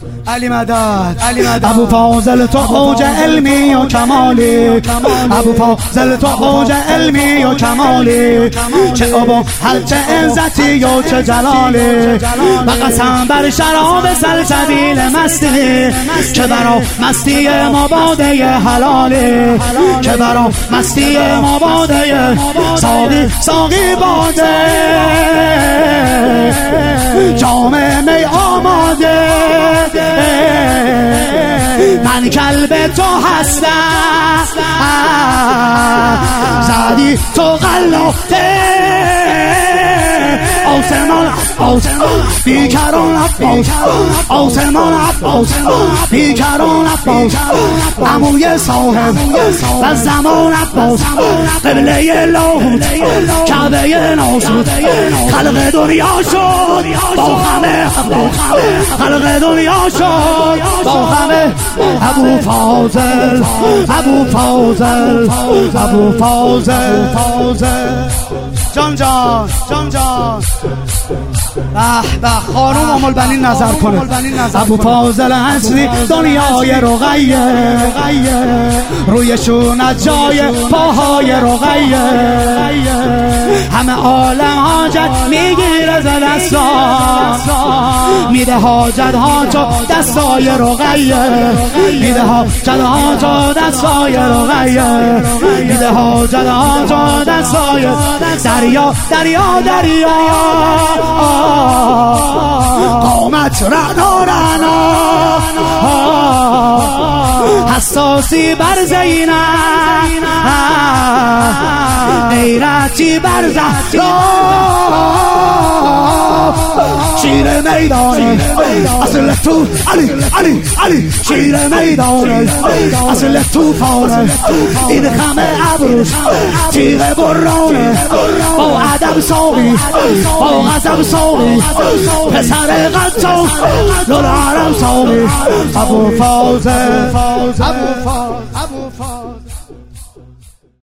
علی مدد ابو فاضل تو اوج علمی و کمالی، ابو فاضل تو اوج علمی و کمالی، چه ابو هر چه عزتی و چه جلالی، و قسم بر شراب سلسبیل مستی که برا مستی ما باده حلالی، که برا مستی ما باده ساقی باده جام می آماده، من کلب تو هستم زدی تو غلاته، آسمان بیکران عباس، آسمان بیکران عباس، عموی صاحب و زمان عباس، قبله لاهوت کعبه ناسوت، خلق دنیا شد با همه عباس، خلق دنیا شد با همه ابو فاضل، ابو فاضل، ابو فاضل. جان به خانوم ام البنین نظر کنه. ابو فاضل اصلی دنیای رقیه، رویشون از جای پاهای رقیه، همه عالم حاجت میگیره ز دستا، میده حاجت ها چو دستای رقیه، میده حاجت ها چو دستای رقیه، میده حاجت ها چو دستای دریا قامت رعنا حساسی بر زینب، غیرتی بر زهرا، شیر میدان اصل تو علی شیر میدان اصل توفانه، این خمه ابروش تیغ برانه، با ادب ساقی با غضب ساقی، پسر قطع لالعرم ساقی، ابو فاضل.